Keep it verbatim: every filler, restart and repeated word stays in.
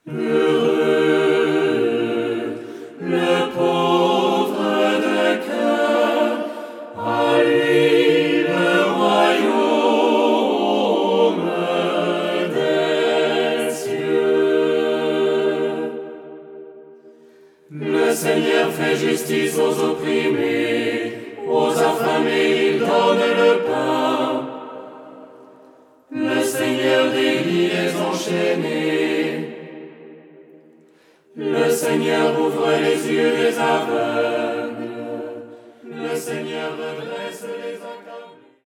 Heureux le pauvre de cœur, à lui le royaume des cieux. Le Seigneur fait justice aux opprimés, aux affamés il donne le pain. Le Seigneur délie les enchaînés. Le Seigneur ouvre les yeux des aveugles. Le Seigneur redresse les incapables.